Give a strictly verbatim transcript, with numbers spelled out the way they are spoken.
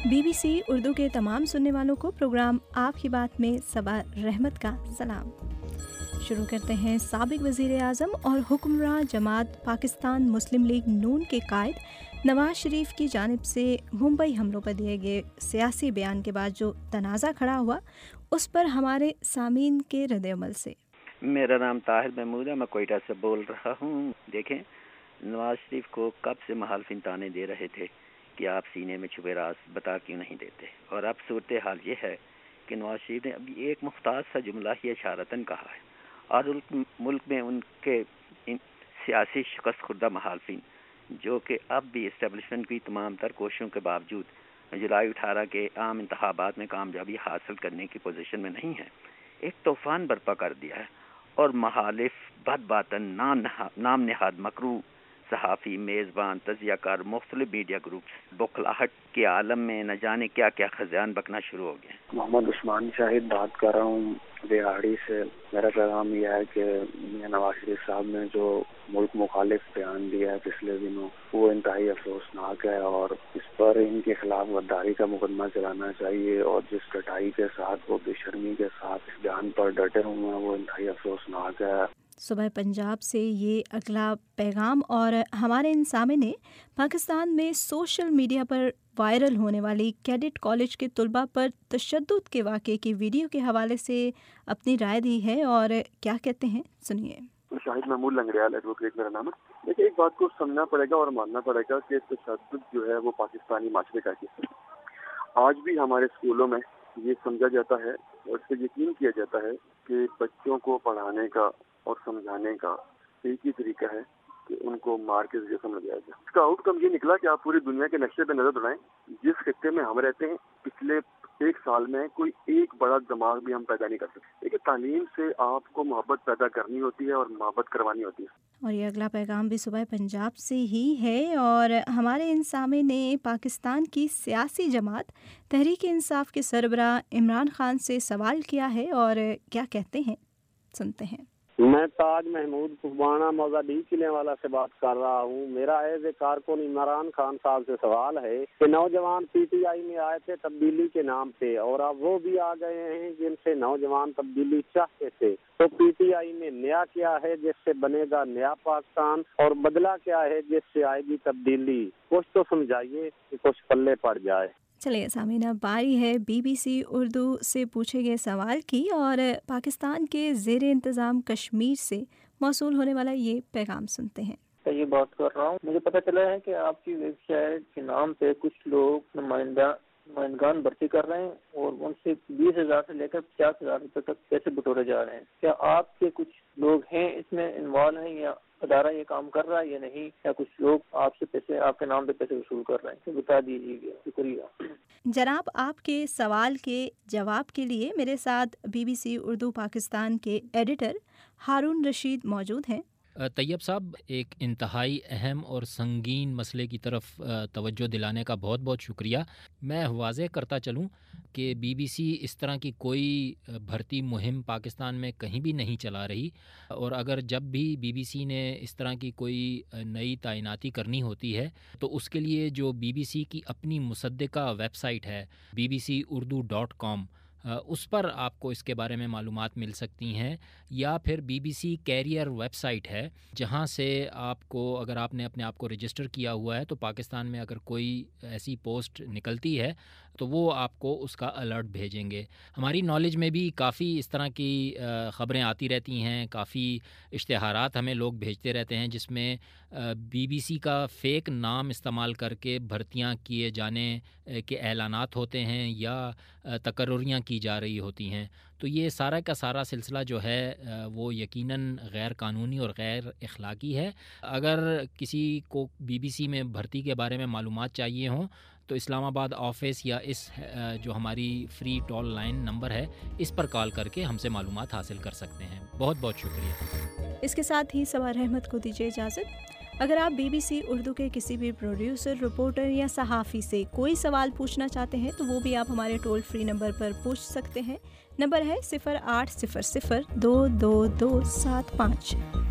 Be B C Urdu کے تمام سننے والوں کو پروگرام آپ کی بات میں صبا رحمت کا سلام۔ شروع کرتے ہیں۔ سابق وزیر اعظم اور حکمراں جماعت پاکستان مسلم لیگ نون کے قائد نواز شریف کی جانب سے ممبئی حملوں پر دیے گئے سیاسی بیان کے بعد جو تنازع کھڑا ہوا اس پر ہمارے سامعین کے رد عمل سے۔ میرا نام طاہر محمود ہے، میں کوئٹہ سے بول رہا ہوں۔ دیکھیں، نواز شریف کو کب سے مخالفین تانے دے رہے تھے کہ آپ سینے میں چھپے راز بتا کیوں نہیں دیتے، اور اب صورتحال یہ ہے کہ نواز شریف نے ابھی ایک مختصر سا جملہ ہی اشارتاً کہا ہے، اور ملک میں ان کے سیاسی شکست خوردہ مخالفین جو کہ اب بھی اسٹیبلشمنٹ کی تمام تر کوششوں کے باوجود جولائی اٹھارہ کے عام انتخابات میں کامیابی حاصل کرنے کی پوزیشن میں نہیں ہے، ایک طوفان برپا کر دیا ہے، اور مخالف بد باطن نام نہاد مکرو صحافی، میزبان، تجزیہ کار، مختلف میڈیا گروپس بخلاہٹ کے عالم میں نہ جانے کیا کیا خزیان بکنا شروع ہو گئے۔ محمد عثمان شاہد بات کر رہا ہوں بہاڑی سے۔ میرا پیغام یہ ہے کہ نواز شریف صاحب نے جو ملک مخالف بیان دیا ہے پچھلے دنوں، وہ انتہائی افسوسناک ہے، اور اس پر ان کے خلاف غداری کا مقدمہ چلانا چاہیے، اور جس ڈٹائی کے ساتھ وہ بے شرمی کے ساتھ اس بیان پر ڈٹے ہوئے ہیں وہ انتہائی افسوسناک ہے۔ صبح پنجاب سے یہ اگلا پیغام، اور ہمارے ان سامع نے پاکستان میں سوشل میڈیا پر وائرل ہونے والی کیڈٹ کالج کے طلباء پر تشدد کے واقعے کی ویڈیو کے حوالے سے اپنی رائے دی ہے، اور کیا کہتے ہیں سنیے۔ شاہد محمود لنگریال ایڈوکیٹ میرا نام ہے۔ دیکھیے، ایک بات کو سمجھنا پڑے گا اور ماننا پڑے گا کہ تشدد جو ہے وہ پاکستانی معاشرے کا حصہ ہے۔ آج بھی ہمارے اسکولوں میں یہ سمجھا جاتا ہے اور اس پہ یقین کیا جاتا ہے کہ بچوں کو پڑھانے کا اور سمجھانے کا ایک ہی طریقہ ہے کہ ان کو مار کے ذریعے سمجھایا جائے۔ اس کا آؤٹ کم یہ نکلا کہ آپ پوری دنیا کے نقشے پہ نظر دوڑائیں، جس خطے میں ہم رہتے ہیں پچھلے ایک سال میں کوئی ایک بڑا دماغ بھی ہم پیدا نہیں کر سکتے۔ دیکھیے، تعلیم سے آپ کو محبت پیدا کرنی ہوتی ہے اور محبت کروانی ہوتی ہے۔ اور یہ اگلا پیغام بھی صبح پنجاب سے ہی ہے، اور ہمارے ان سامع نے پاکستان کی سیاسی جماعت تحریک انصاف کے سربراہ عمران خان سے سوال کیا ہے، اور کیا کہتے ہیں سنتے ہیں۔ میں تاج محمود کبانہ موزادی قلعے والا سے بات کر رہا ہوں۔ میرا ایز اے کارکن عمران خان صاحب سے سوال ہے کہ نوجوان پی ٹی آئی میں آئے تھے تبدیلی کے نام پہ، اور اب وہ بھی آ گئے ہیں جن سے نوجوان تبدیلی چاہتے تھے، تو پی ٹی آئی میں نیا کیا ہے جس سے بنے گا نیا پاکستان، اور بدلا کیا ہے جس سے آئے گی تبدیلی؟ کچھ تو سمجھائیے کہ کچھ پلے پڑ جائے۔ چلیے سامعین، باری ہے بی بی سی اردو سے پوچھے گئے سوال کی، اور پاکستان کے زیر انتظام کشمیر سے موصول ہونے والا یہ پیغام سنتے ہیں۔ یہ بات کر رہا ہوں، مجھے پتہ چلا ہے کہ آپ کی ویب سائٹ کے نام پہ کچھ لوگ نمائندہ نمائندگان بھرتی کر رہے ہیں، اور ان سے بیس ہزار سے لے کر پچاس ہزار روپے تک پیسے بٹورے جا رہے ہیں۔ کیا آپ کے کچھ لوگ ہیں اس میں انوالو ہیں، یا ادارہ یہ کام کر رہا ہے یا نہیں، یا کچھ لوگ آپ سے پیسے آپ کے نام پہ پیسے وصول کر رہے ہیں؟ تو بتا دیجیے گا، شکریہ۔ جناب، آپ کے سوال کے جواب کے لیے میرے ساتھ B B C Urdu Pakistan کے ایڈیٹر ہارون رشید موجود ہیں۔ طیب صاحب، ایک انتہائی اہم اور سنگین مسئلے کی طرف توجہ دلانے کا بہت بہت شکریہ۔ میں واضح کرتا چلوں کہ بی بی سی اس طرح کی کوئی بھرتی مہم پاکستان میں کہیں بھی نہیں چلا رہی، اور اگر جب بھی بی بی سی نے اس طرح کی کوئی نئی تعیناتی کرنی ہوتی ہے تو اس کے لیے جو بی بی سی کی اپنی مصدقہ ویب سائٹ ہے B B C Urdu dot com, اس پر آپ کو اس کے بارے میں معلومات مل سکتی ہیں، یا پھر B B C career website ہے جہاں سے آپ کو، اگر آپ نے اپنے آپ کو رجسٹر کیا ہوا ہے تو پاکستان میں اگر کوئی ایسی پوسٹ نکلتی ہے تو وہ آپ کو اس کا الرٹ بھیجیں گے۔ ہماری نالج میں بھی کافی اس طرح کی خبریں آتی رہتی ہیں، کافی اشتہارات ہمیں لوگ بھیجتے رہتے ہیں جس میں بی بی سی کا فیک نام استعمال کر کے بھرتیاں کیے جانے کے اعلانات ہوتے ہیں یا تقرریاں کی جا رہی ہوتی ہیں۔ تو یہ سارا کا سارا سلسلہ جو ہے وہ یقیناً غیر قانونی اور غیر اخلاقی ہے۔ اگر کسی کو بی بی سی میں بھرتی کے بارے میں معلومات چاہیے ہوں تو اسلام آباد آفس یا اس جو ہماری فری ٹال لائن نمبر ہے اس پر کال کر کے ہم سے معلومات حاصل کر سکتے ہیں۔ بہت بہت شکریہ۔ اس کے ساتھ ہی صبا رحمت کو دیجیے اجازت۔ اگر آپ بی بی سی اردو کے کسی بھی پروڈیوسر، رپورٹر یا صحافی سے کوئی سوال پوچھنا چاہتے ہیں تو وہ بھی آپ ہمارے ٹول فری نمبر پر پوچھ سکتے ہیں۔ نمبر ہے صفر آٹھ صفر صفر دو دو دو سات پانچ۔